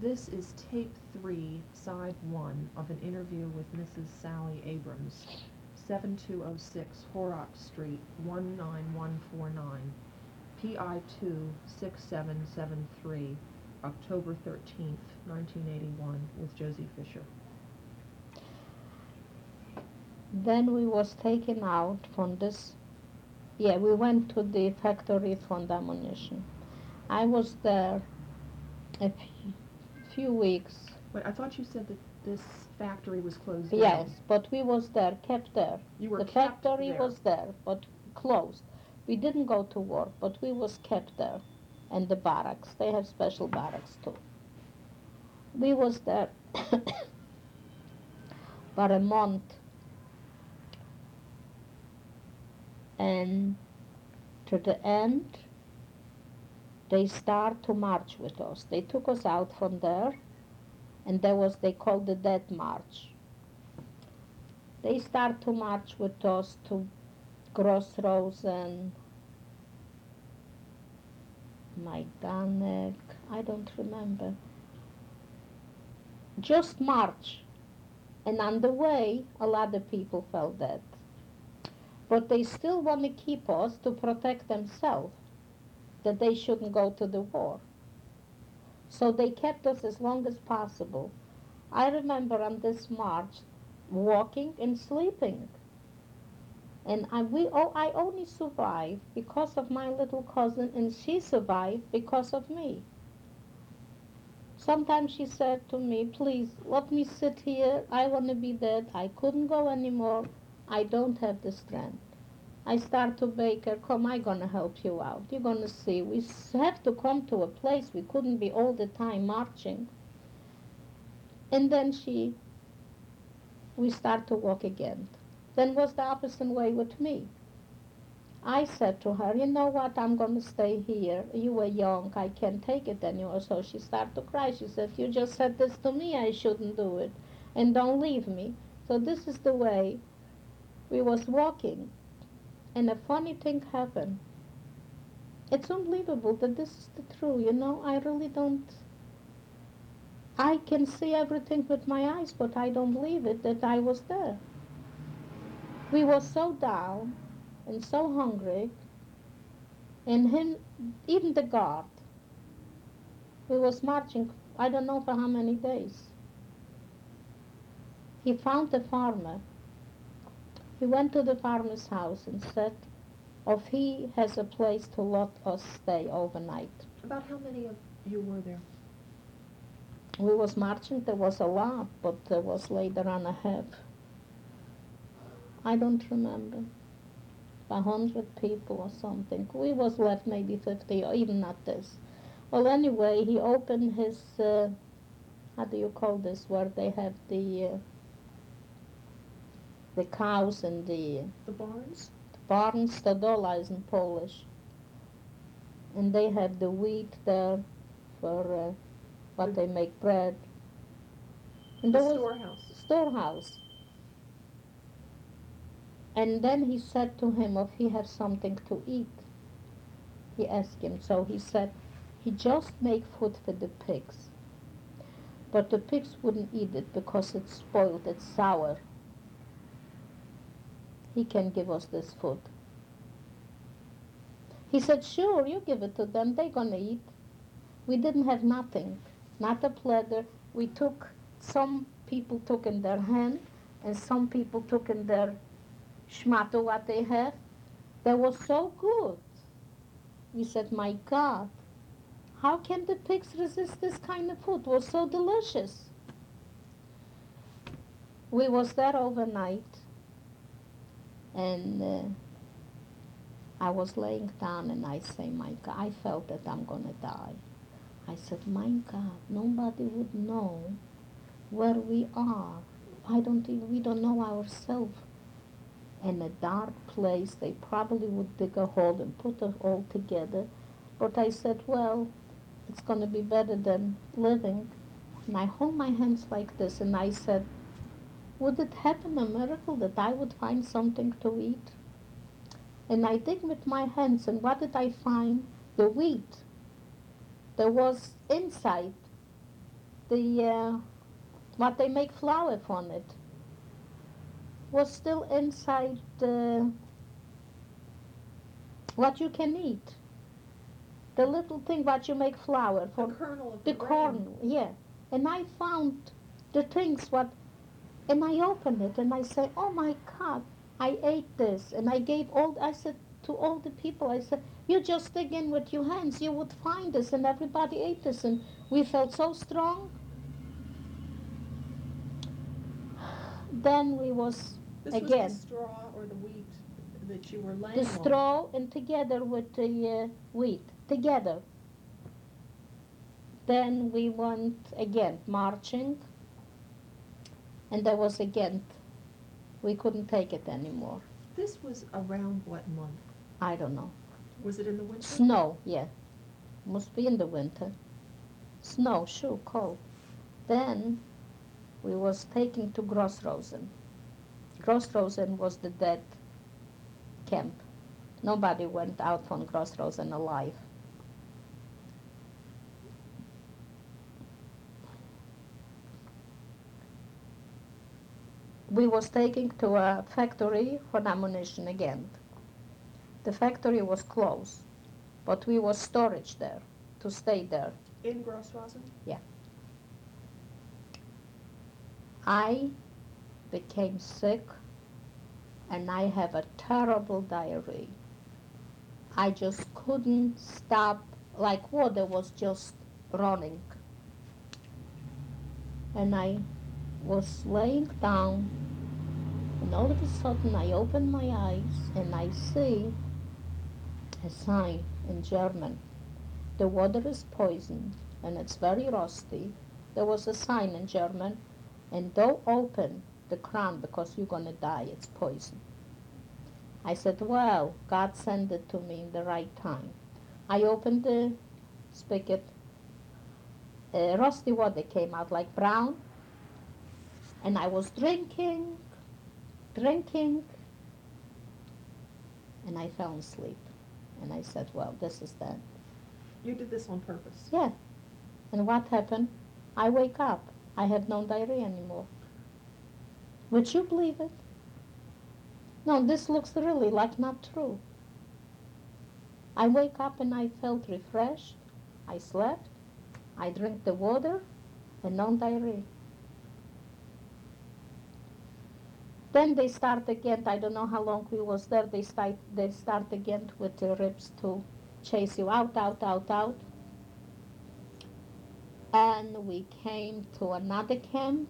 This is tape 3, side 1 of an interview with Mrs. Sally Abrams, 7206 Horrocks Street, 19149, PI 2 6773, October 13th, 1981, with Josie Fisher. Then we was taken out from this. Yeah, we went to the factory for the ammunition. I was there a few weeks. Wait, I thought you said that this factory was closed down. Yes, but we was there, kept there. You were The kept factory there. was there, but closed. We didn't go to work, but we was kept there. And the barracks, they have special barracks too. We was there for a month, and to the end, they start to march with us. They took us out from there, and there was, they called the Death March. They start to march with us to Crossroads and Majdanek, I don't remember. Just march. And on the way, a lot of people fell dead. But they still want to keep us to protect themselves, that they shouldn't go to the war. So they kept us as long as possible. I remember on this march walking and sleeping. And I only survived because of my little cousin, and she survived because of me. Sometimes she said to me, please, let me sit here. I want to be dead. I couldn't go anymore. I don't have the strength. I start to beg her, come, I'm going to help you out. You're going to see. We have to come to a place. We couldn't be all the time marching. And then we start to walk again. Then was the opposite way with me. I said to her, you know what, I'm going to stay here. You were young, I can't take it anymore. So she started to cry. She said, you just said this to me, I shouldn't do it. And don't leave me. So this is the way we was walking. And a funny thing happened. It's unbelievable that this is the truth, I really don't. I can see everything with my eyes, but I don't believe it that I was there. We were so down and so hungry, and him, even the guard, we was marching, I don't know for how many days. He found a farmer. He went to the farmer's house and said if he has a place to let us stay overnight. About how many of you were there? We was marching, there was a lot, but there was later on a half. I don't remember. 100 people or something. We was left maybe 50 or even not this. Well, anyway, he opened his, how do you call this, where they have the cows and The barns? barns, stodola is in Polish. And they have the wheat there for what they make bread. And The there was storehouse. storehouse. And then he said to him if he has something to eat. He asked him. So he said he just make food for the pigs. But the pigs wouldn't eat it because it's spoiled, it's sour. He can give us this food. He said, sure, you give it to them, they're gonna eat. We didn't have nothing, not a platter. We took, some people took in their hand, and some people took in their schmato what they have. They were so good. We said, my God, how can the pigs resist this kind of food? It was so delicious. We was there overnight, and I was laying down, and I say, my God, I felt that I'm going to die. I said, my God, nobody would know where we are. We don't know ourselves. In a dark place, they probably would dig a hole and put it all together. But I said, well, it's going to be better than living. And I hold my hands like this, and I said, would it happen a miracle that I would find something to eat? And I dig with my hands, and what did I find? The wheat. There was inside the what they make flour from it was still inside what you can eat. The little thing what you make flour The from, kernel of the the grain. corn, yeah. And I found the things what, and I opened it and I said, oh my God, I ate this. And I gave all, I said to all the people, I said, you just dig in with your hands, you would find this. And everybody ate this. And we felt so strong. Then we was, This was the again, straw or the wheat that you were the laying on. straw and together with the wheat, together. Then we went again marching, and there was again, we couldn't take it anymore. This was around what month? I don't know. Was it in the winter? Snow, yeah. Must be in the winter. Snow, sure, cold. Then we was taken to Grossrosen. Grossrosen was the dead camp. Nobody went out from Grossrosen alive. We was taken to a factory for ammunition again. The factory was closed, but we was storage there, to stay there. In Grossrosen? Yeah. I became sick and I have a terrible diarrhea. I just couldn't stop, like water was just running. And I was laying down, and all of a sudden I open my eyes and I see a sign in German. The water is poison and it's very rusty. There was a sign in German, and don't open the crown because you're going to die, it's poison. I said, well, God sent it to me in the right time. I opened the spigot. Rusty water came out like brown, and I was drinking, and I fell asleep. And I said, well, this is that. You did this on purpose? Yeah. And what happened? I wake up. I have no diarrhea anymore. Would you believe it? No, this looks really like not true. I wake up and I felt refreshed. I slept. I drink the water and no diarrhea. Then they start again. I don't know how long we was there. They start again with the ribs to chase you out. And we came to another camp.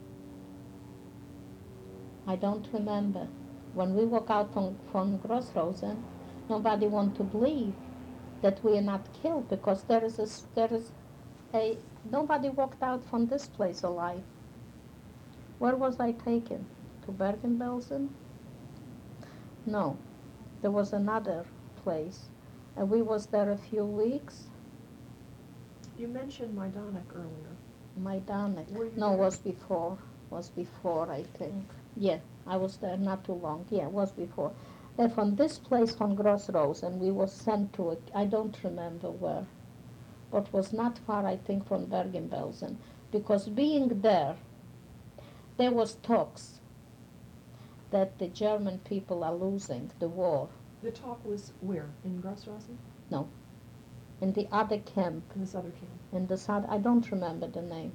I don't remember. When we walk out from Grossrosen, nobody want to believe that we are not killed because there is a nobody walked out from this place alive. Where was I taken? To Bergen-Belsen? No, there was another place, and we was there a few weeks. You mentioned Majdanek earlier. Majdanek. Were you No, there? was before, I think. Yeah, I was there not too long. Yeah, was before. And from this place, from Grossrosen, we was sent to, I don't remember where, but was not far, I think, from Bergen-Belsen. Because being there was talks that the German people are losing the war. The talk was where? In Grossrosen? No, in the other camp, In this other camp? in the south, I don't remember the name.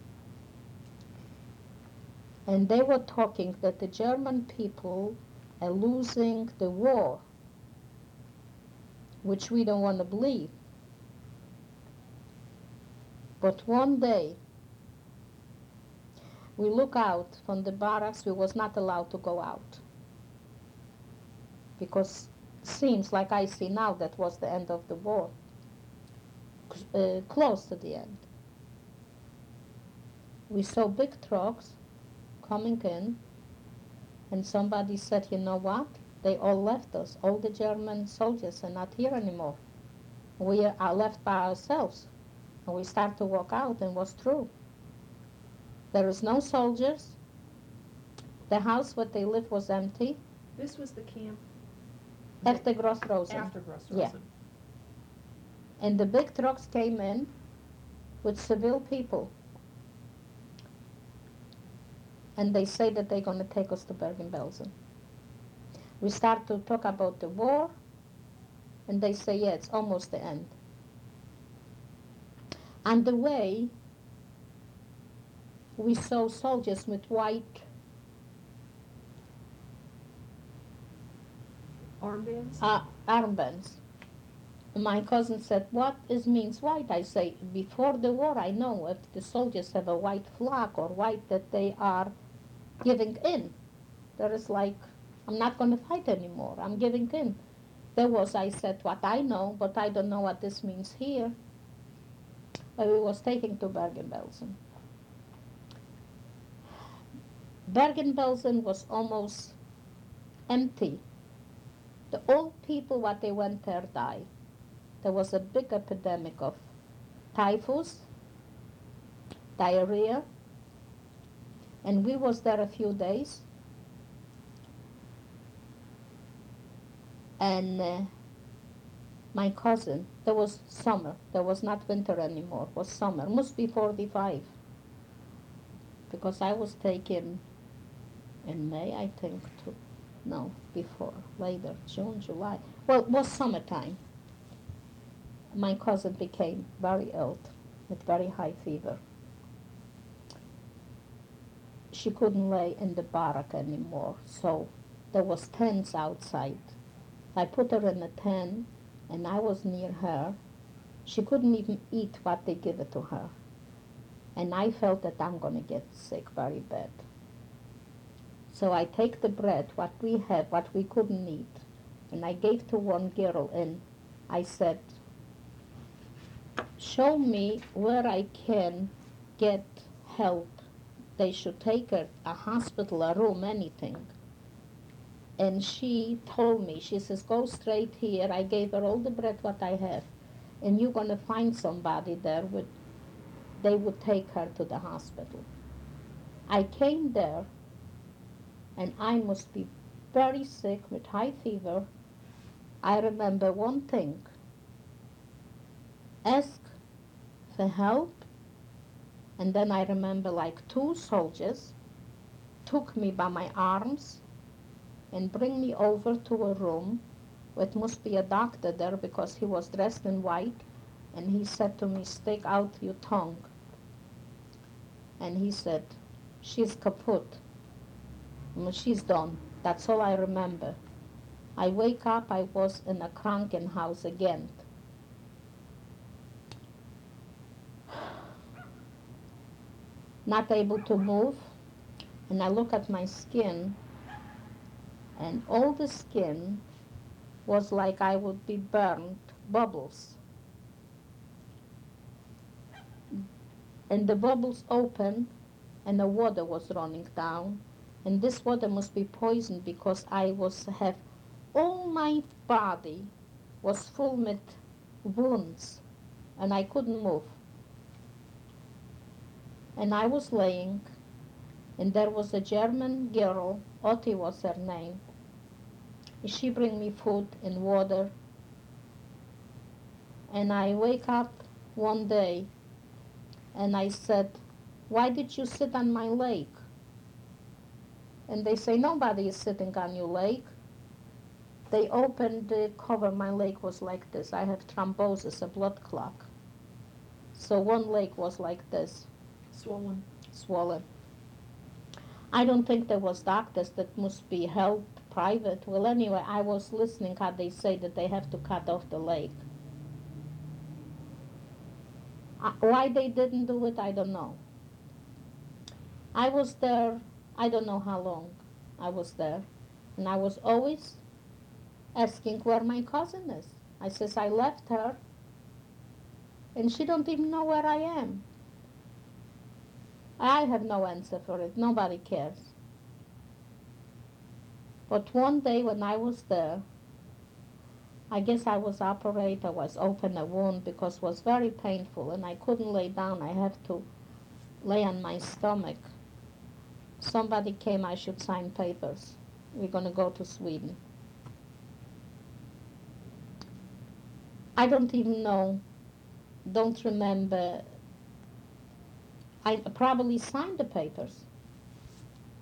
And they were talking that the German people are losing the war, which we don't want to believe. But one day, we look out from the barracks. We was not allowed to go out because seems like I see now that was the end of the war, close to the end. We saw big trucks coming in, and somebody said, you know what? They all left us. All the German soldiers are not here anymore. We are left by ourselves. And we start to walk out, and it was true. There is no soldiers. The house where they lived was empty. This was the camp After Grossrosen. after Grossrosen. Yeah. And the big trucks came in with civil people. and they say that they're going to take us to Bergen-Belsen. We start to talk about the war, and they say, yeah, it's almost the end. On the way, we saw soldiers with white Armbands? armbands. My cousin said, what is means white? I say, before the war, I know if the soldiers have a white flag or white that they are giving in. There is like, I'm not going to fight anymore. I'm giving in. There was, I said, what I know, but I don't know what this means here. But we was taken to Bergen-Belsen. Bergen-Belsen was almost empty. The old people, what they went there, died. There was a big epidemic of typhus, diarrhea, and we was there a few days. And my cousin, there was summer, there was not winter anymore, it was summer, must be 45, because I was taken in May, I think, no, before, later, June, July. Well, it was summertime. My cousin became very ill with very high fever. She couldn't lay in the barrack anymore, so there was tents outside. I put her in a tent, and I was near her. She couldn't even eat what they give it to her. And I felt that I'm going to get sick very bad. So I take the bread, what we had, what we couldn't eat, and I gave to one girl, and I said, show me where I can get help. They should take her a hospital, a room, anything. And she told me, she says, go straight here. I gave her all the bread what I have, and you're going to find somebody there they would take her to the hospital. I came there, and I must be very sick with high fever. I remember one thing, ask for help, and then I remember like 2 soldiers took me by my arms and bring me over to a room. It must be a doctor there because he was dressed in white, and he said to me, stick out your tongue. And he said, she's kaput. She's done. That's all I remember. I wake up, I was in a Krankenhaus again. Not able to move, and I look at my skin, and all the skin was like I would be burned, bubbles. And the bubbles opened, and the water was running down, and this water must be poisoned because have all my body was full with wounds, and I couldn't move. And I was laying, and there was a German girl, Otti was her name. She bring me food and water, and I wake up one day, and I said, why did you sit on my leg? And they say, nobody is sitting on your leg. They opened the cover, my leg was like this. I have thrombosis, a blood clot. So one leg was like this. Swollen. I don't think there was doctors that must be held private. Well, anyway, I was listening how they say that they have to cut off the leg. Why they didn't do it, I don't know. I was there, I don't know how long I was there, and I was always asking where my cousin is. I says, I left her, and she don't even know where I am. I have no answer for it. Nobody cares. But one day when I was there, I guess I was operated, I was open a wound because it was very painful, and I couldn't lay down. I have to lay on my stomach. Somebody came, I should sign papers. We're going to go to Sweden. I don't even know, don't remember. I probably signed the papers.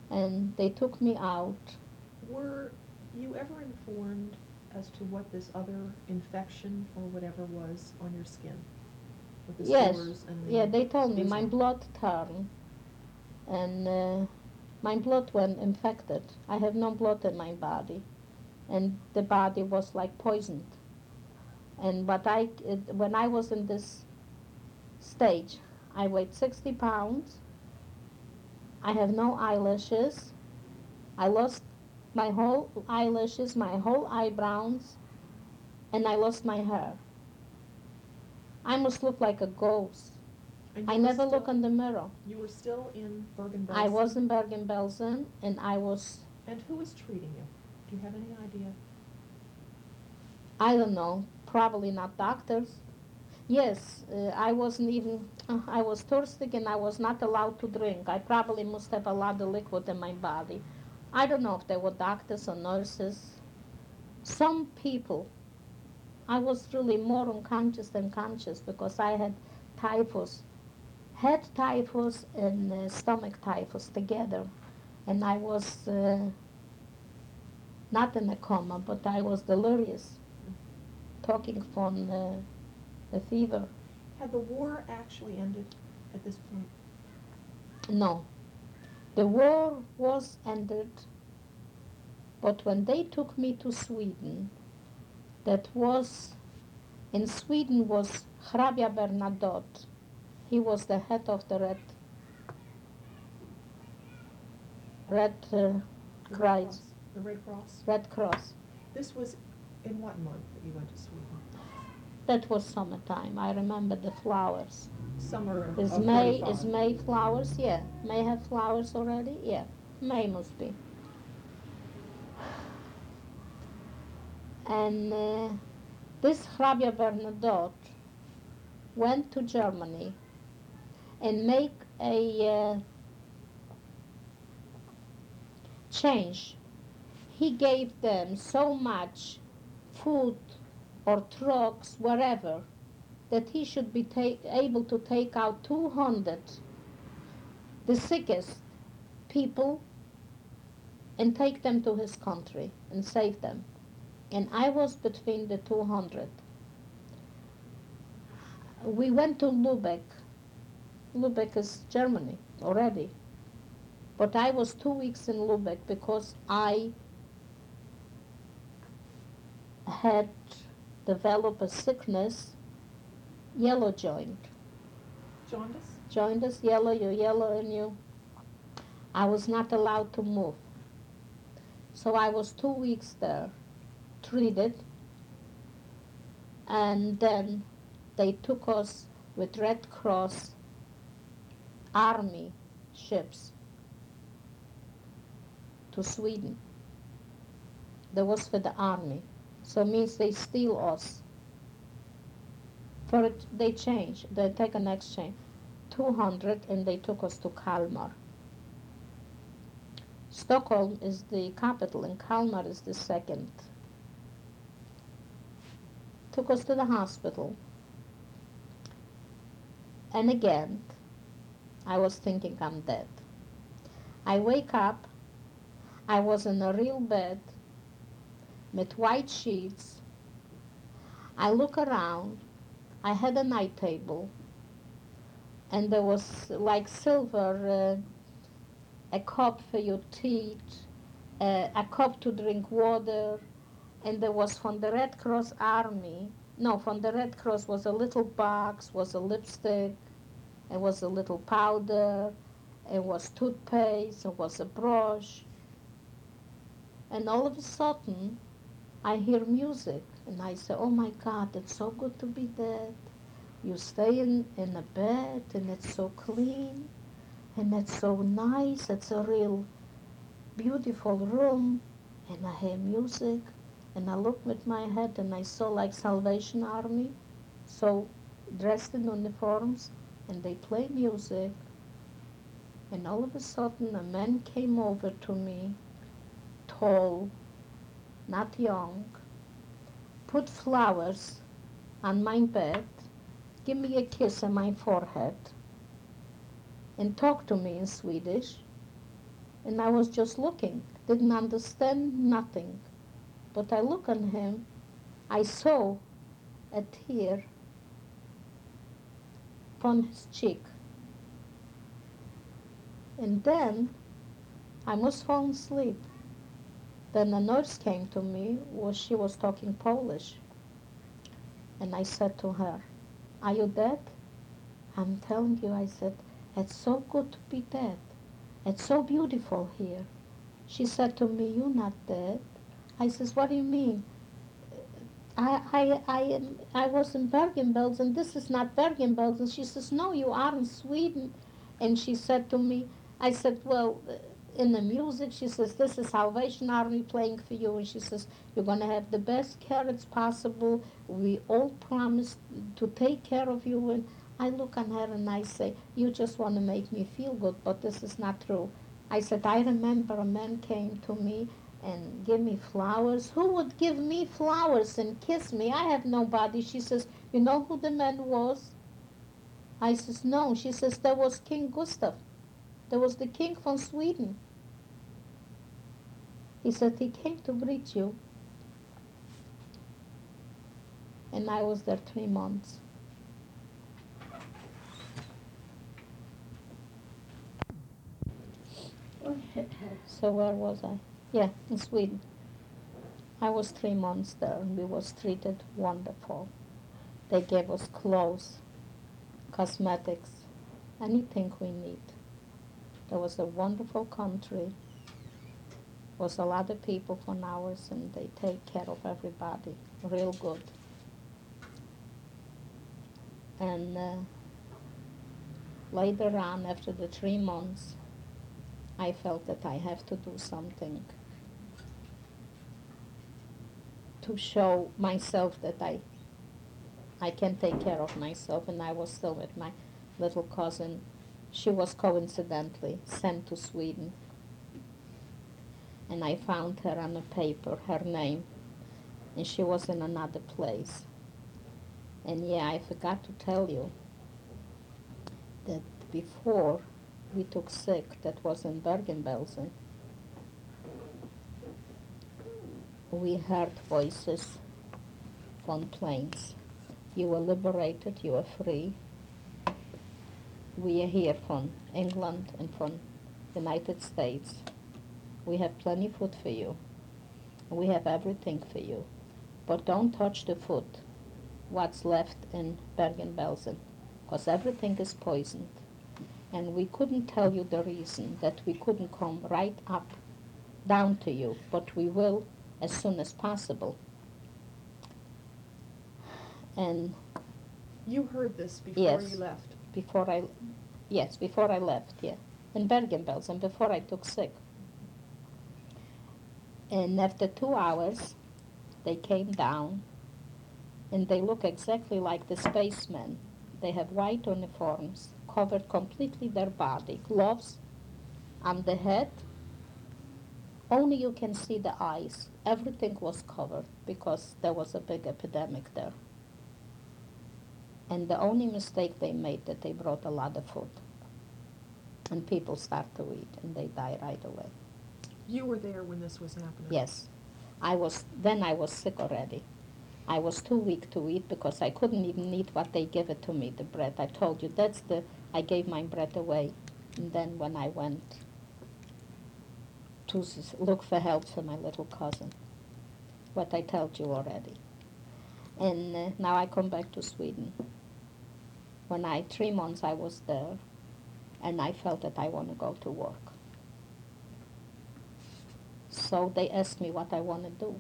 and they took me out. Were you ever informed as to what this other infection or whatever was on your skin? With the Yes, sores and yeah, the they told me my bruising? blood turned, and my blood went infected. I have no blood in my body, and the body was like poisoned. And when I was in this stage, I weighed 60 pounds. I have no eyelashes. I lost my whole eyelashes, my whole eyebrows, and I lost my hair. I must look like a ghost. And I you were never look still in the mirror. you were still in I was Bergen-Belsen? in Bergen-Belsen, and And who was treating you? Do you have any idea? I don't know, probably not doctors. Yes, I wasn't even, I was thirsty and I was not allowed to drink. I probably must have a lot of liquid in my body. I don't know if they were doctors or nurses. Some people, I was really more unconscious than conscious because I had typhus, head typhus and stomach typhus together. And I was not in a coma, but I was delirious, talking from the fever. Had the war actually ended at this point? No, the war was ended, but when they took me to Sweden, that was, in Sweden was Hrabia Bernadotte. He was the head of the Red The Red Cross. Cross. The Red Cross. Red Cross. This was in what month that you went to Sweden? That was summertime. I remember the flowers. Summer Is of May 45. is May flowers? Yeah. May have flowers already? Yeah. May must be. And this Hrabia Bernadotte went to Germany and make a change. He gave them so much food or trucks, wherever, that he should be able to take out 200, the sickest people, and take them to his country and save them. And I was between the 200. We went to Lübeck. Lübeck is Germany already. But I was 2 weeks in Lübeck because I had developed a sickness, yellow joint. Jaundice? Jaundice, yellow, you yellow and you. I was not allowed to move. So I was 2 weeks there, treated, and then they took us with Red Cross army ships to Sweden. That was for the army. So it means they steal us. For it, they change. They take an exchange. 200 and they took us to Kalmar. Stockholm is the capital and Kalmar is the second. Took us to the hospital. And again, I was thinking I'm dead. I wake up. I was in a real bed with white sheets. I look around. I had a night table, and there was like silver, a cup for your teeth, a cup to drink water, and there was from the Red Cross Army. No, from the Red Cross was a little box, was a lipstick, it was a little powder, it was toothpaste, it was a brush, and all of a sudden I hear music, and I say, oh my God, it's so good to be dead. You stay in a bed, and it's so clean, and it's so nice. It's a real beautiful room, and I hear music, and I look with my head, and I saw like Salvation Army, so dressed in uniforms, and they play music, and all of a sudden a man came over to me, tall, not young, put flowers on my bed, give me a kiss on my forehead, and talked to me in Swedish. And I was just looking, didn't understand nothing. But I look on him, I saw a tear upon his cheek. And then I must fall asleep. Then a nurse came to me, she was talking Polish. And I said to her, "Are you dead?" "I'm telling you," I said, "it's so good to be dead. It's so beautiful here." She said to me, "You're not dead." I says, "What do you mean?" I was in Bergen-Belsen. This is not Bergen-Belsen. She says, "No, you are in Sweden." And she said to me, I said, "Well, in the music," she says, "this is Salvation Army playing for you." And she says, "You're going to have the best care it's possible. We all promise to take care of you." And I look on her and I say, "You just want to make me feel good, but this is not true." I said, "I remember a man came to me and give me flowers." "Who would give me flowers and kiss me? I have nobody." She says, "You know who the man was?" I says, "No." She says, "There was King Gustav. There was the king from Sweden. He said he came to greet you." And I was there 3 months. So where was I? Yeah, in Sweden. I was 3 months there and we was treated wonderful. They gave us clothes, cosmetics, anything we need. There was a wonderful country. Was a lot of people from ours and they take care of everybody real good. And later on, after the 3 months, I felt that I have to do something to show myself that I can take care of myself. And I was still with my little cousin. She was coincidentally sent to Sweden. And I found her on a paper, her name, and she was in another place. And yeah, I forgot to tell you that before we took sick, that was in Bergen-Belsen, we heard voices from planes. "You were liberated, you are free. We are here from England and from United States. We have plenty of food for you. We have everything for you. But don't touch the food, what's left in Bergen-Belsen, because everything is poisoned. And we couldn't tell you the reason that we couldn't come right up down to you, but we will as soon as possible." And You heard this before Yes. you left. before I left, yeah, in Bergen-Belsen, before I took sick. And after 2 hours, they came down, and they look exactly like the spacemen. They have white uniforms, covered completely their body, gloves on the head. Only you can see the eyes. Everything was covered because there was a big epidemic there. And the only mistake they made that they brought a lot of food. And people start to eat and they die right away. You were there when this was happening. Yes. I was sick already. I was too weak to eat because I couldn't even eat what they give it to me, the bread. I told you, I gave my bread away. And then when I went to look for help for my little cousin, what I told you already. And now I come back to Sweden. 3 months I was there, and I felt that I want to go to work. So they asked me what I want to do.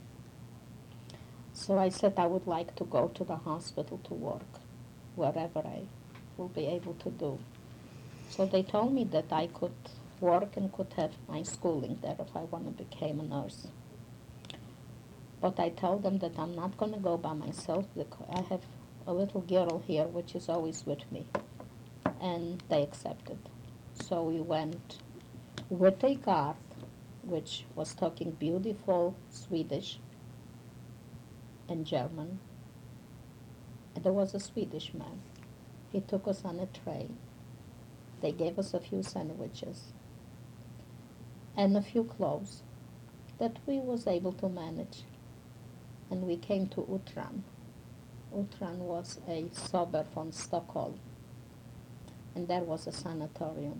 So I said I would like to go to the hospital to work, wherever I will be able to do. So they told me that I could work and could have my schooling there if I want to become a nurse. But I told them that I'm not going to go by myself because I have a little girl here which is always with me. And they accepted. So we went with a guard which was talking beautiful Swedish and German. And there was a Swedish man. He took us on a train. They gave us a few sandwiches. and a few clothes that we was able to manage. And we came to Utran. Utran was a suburb from Stockholm, and there was a sanatorium.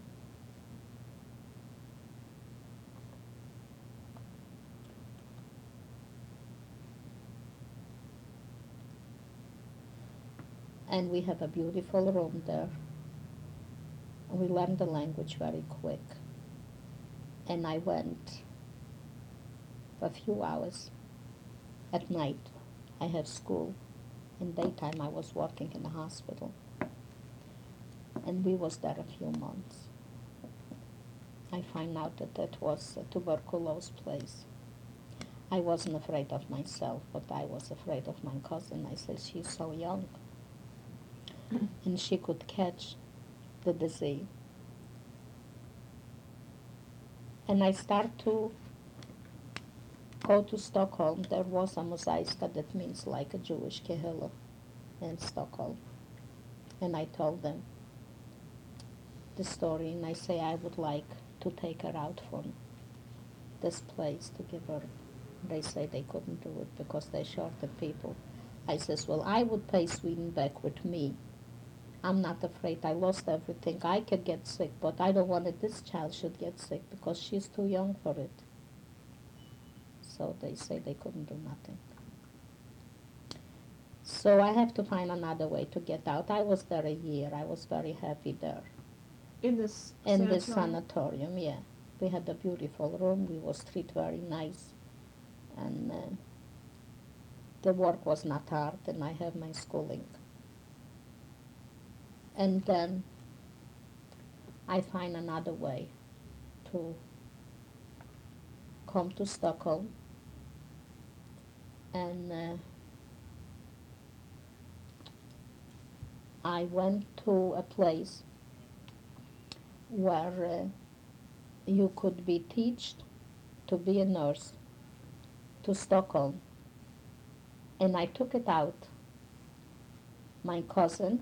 And we have a beautiful room there. We learned the language very quick. And I went for a few hours at night. I had school. In daytime, I was working in the hospital. And we was there a few months. I find out that that was a tuberculosis place. I wasn't afraid of myself, but I was afraid of my cousin. I said, she's so young, and she could catch the disease. And I start to go to Stockholm. There was a mosaiska, that means like a Jewish kehillah in Stockholm. And I told them the story, and I say I would like to take her out from this place to give her. They say they couldn't do it because they shorted people. I says, well, I would pay Sweden back with me. I'm not afraid. I lost everything. I could get sick, but I don't want that this child should get sick because she's too young for it. So they say they couldn't do nothing. So I have to find another way to get out. I was there a year. I was very happy there. In this In this sanatorium? sanatorium, yeah. We had a beautiful room. We was treated very nice. And the work was not hard, and I have my schooling. And then I find another way to come to Stockholm. And I went to a place where you could be taught to be a nurse to Stockholm. And I took it out. My cousin,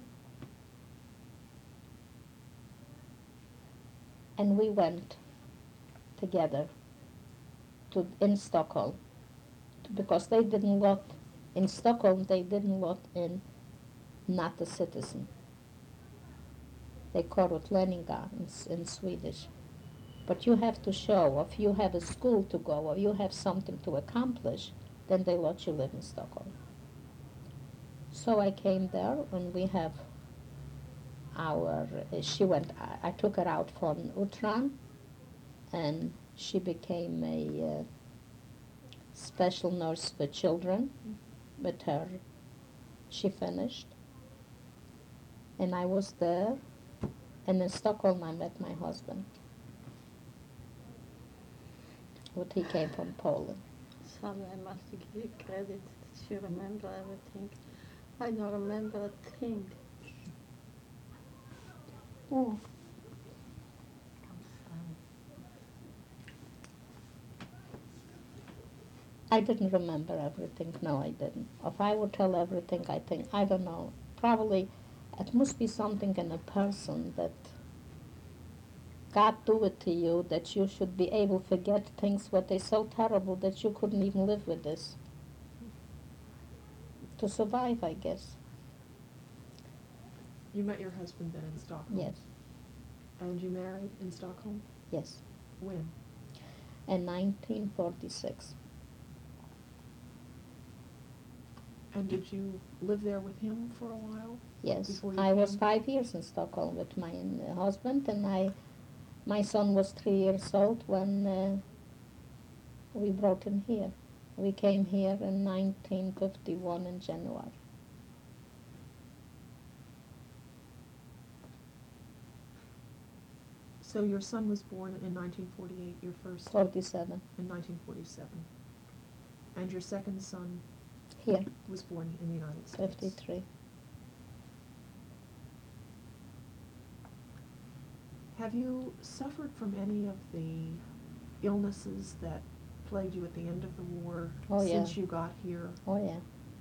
and we went together in Stockholm, because they didn't let, in Stockholm, they didn't let in not a citizen. They call it Leninga in Swedish. But you have to show, if you have a school to go or you have something to accomplish, then they let you live in Stockholm. So I came there, and we have I took her out from Utran, and she became a special nurse for children. With her, she finished. And I was there, and in Stockholm I met my husband. But he came from Poland. Sally, I must give you credit that you remember everything. I don't remember a thing. Oh. I'm sorry. I didn't remember everything. No, I didn't. If I would tell everything, I think, I don't know, probably it must be something in a person that God do it to you, that you should be able to forget things what they so terrible that you couldn't even live with this. To survive, I guess. You met your husband then in Stockholm? Yes. And you married in Stockholm? Yes. When? In 1946. And did you live there with him for a while? Yes. Before you I was came? 5 years in Stockholm with my husband, and my son was 3 years old when we brought him here. We came here in 1951 in January. So your son was born in 1948, your first 47. in 1947. And your second son Here, was born in the United States. 53. Have you suffered from any of the illnesses that plagued you at the end of the war since you got here? Oh, yeah.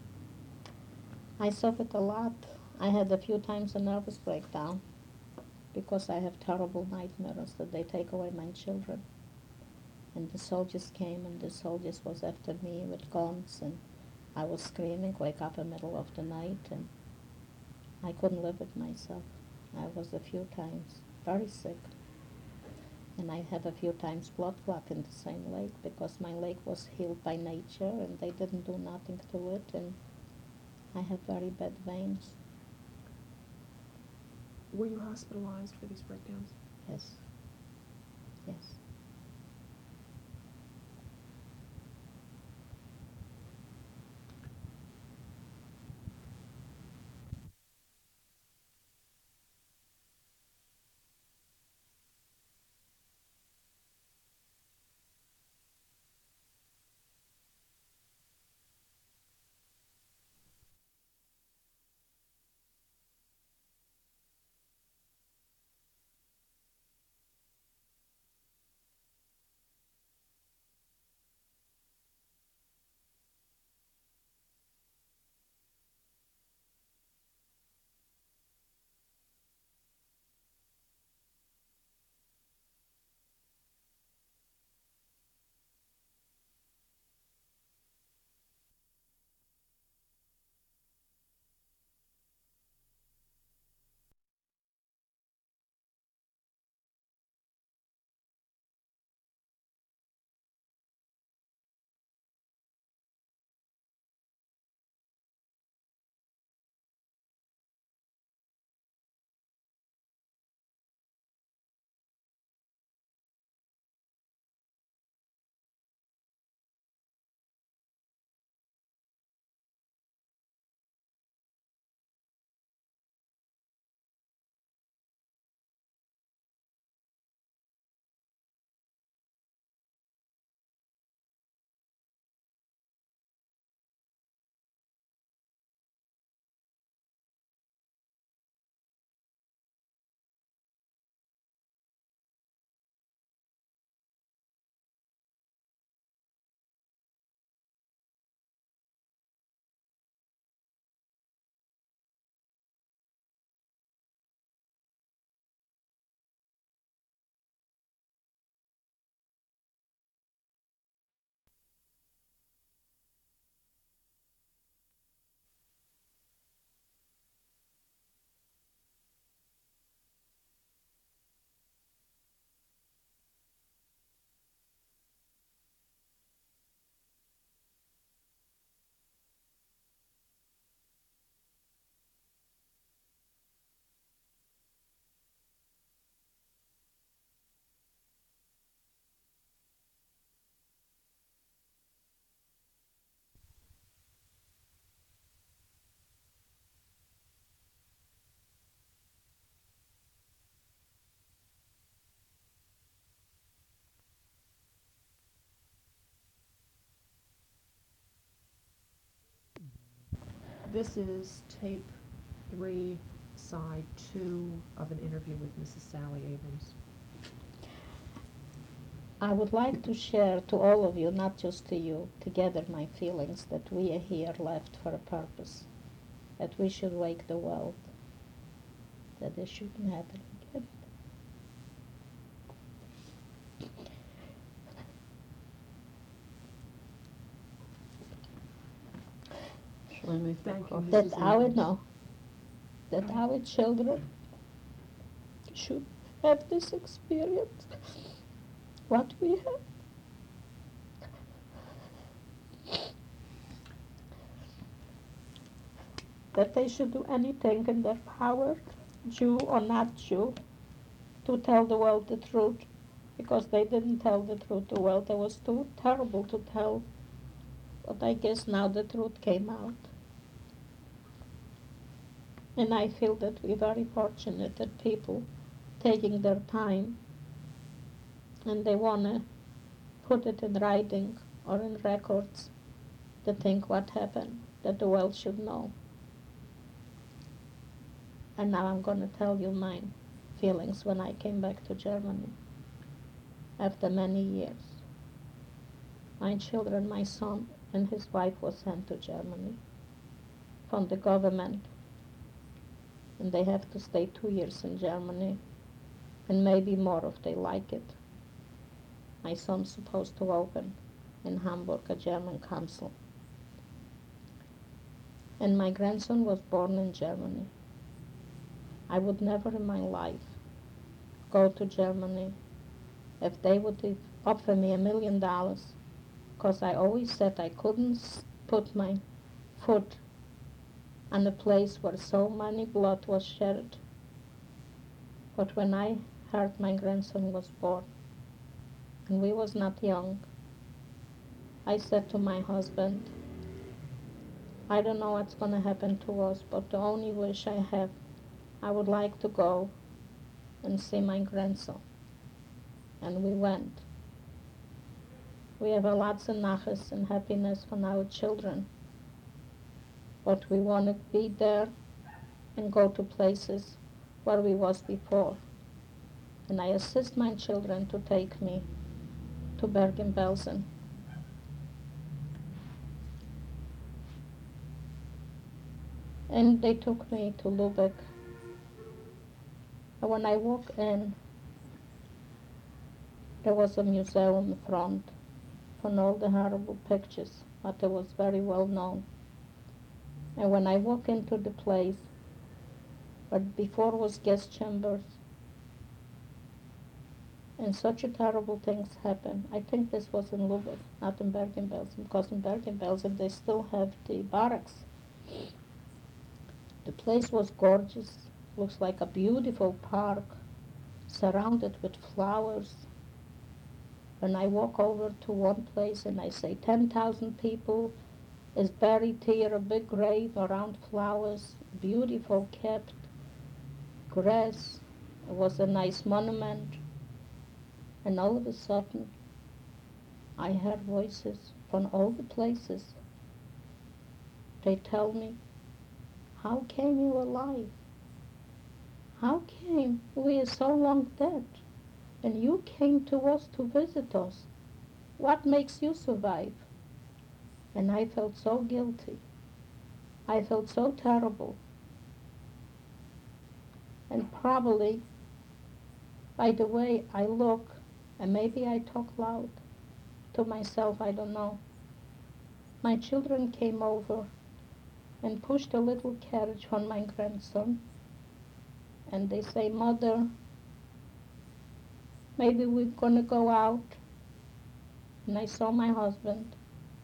I suffered a lot. I had a few times a nervous breakdown because I have terrible nightmares that they take away my children. And the soldiers came, and the soldiers was after me with guns, and I was screaming, wake up in the middle of the night, and I couldn't live with myself. I was a few times very sick, and I had a few times blood clot in the same leg because my leg was healed by nature, and they didn't do nothing to it, and I have very bad veins. Were you hospitalized for these breakdowns? Yes, yes. This is tape 3, side 2 of an interview with Mrs. Sally Abrams. I would like to share to all of you, not just to you, together my feelings that we are here left for a purpose, that we should wake the world, that this shouldn't happen again. Shall I move Thank the you, coffee? That Mrs. our Abrams. no, that our children should have this experience, what we have. That they should do anything in their power, Jew or not Jew, to tell the world the truth, because they didn't tell the truth to the world. It was too terrible to tell, but I guess now the truth came out. And I feel that we're very fortunate that people taking their time and they want to put it in writing or in records to think what happened, that the world should know. And now I'm going to tell you my feelings when I came back to Germany after many years. My children, my son and his wife was sent to Germany from the government, and they have to stay 2 years in Germany and maybe more if they like it. My son's supposed to open in Hamburg, a German council. And my grandson was born in Germany. I would never in my life go to Germany if they would offer me $1 million, because I always said I couldn't put my foot on a place where so many blood was shed. But when I heard my grandson was born, and we was not young, I said to my husband, I don't know what's going to happen to us, but the only wish I have, I would like to go and see my grandson. And we went. We have a lots of nachas and happiness from our children, but we want to be there and go to places where we was before. And I assist my children to take me to Bergen-Belsen. And they took me to Lübeck. And when I walked in, there was a museum front from all the horrible pictures, but it was very well known. And when I walked into the place, but before was guest chambers, and such a terrible things happened. I think this was in Lübeck, not in Bergen-Belsen, because in Bergen-Belsen they still have the barracks. The place was gorgeous, looks like a beautiful park, surrounded with flowers. When I walk over to one place and I say 10,000 people is buried here, a big grave around flowers, beautiful kept grass. It was a nice monument. And all of a sudden, I heard voices from all the places. They tell me, how came you alive? How came we are so long dead? And you came to us to visit us. What makes you survive? And I felt so guilty. I felt so terrible. And probably by the way I look, and maybe I talk loud to myself, I don't know. My children came over and pushed a little carriage on my grandson, and they say, Mother, maybe we're going to go out. And I saw my husband,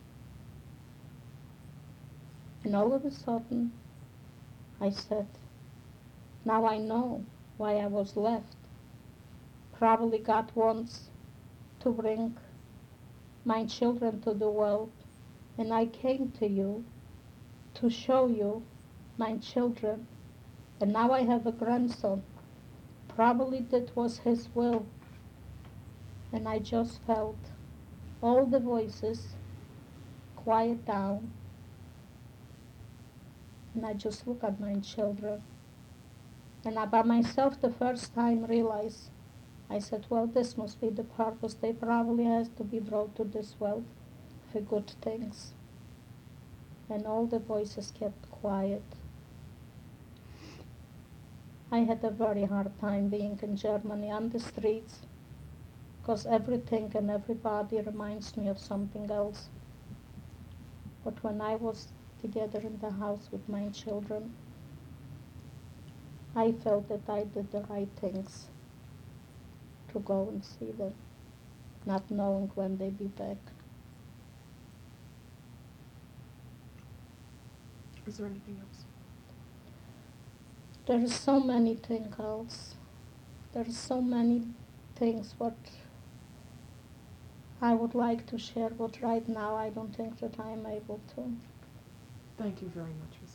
and all of a sudden I said, now I know why I was left. Probably God wants to bring my children to the world, and I came to you to show you my children, and now I have a grandson. Probably that was his will. And I just felt all the voices quiet down, and I just look at my children. And I by myself the first time realized, I said, well, this must be the purpose. They probably has to be brought to this world for good things. And all the voices kept quiet. I had a very hard time being in Germany on the streets, because everything and everybody reminds me of something else. But when I was together in the house with my children, I felt that I did the right things to go and see them, not knowing when they'd be back. Is there anything else? There is so many things else. There are so many things what I would like to share, but right now I don't think that I am able to. Thank you very much,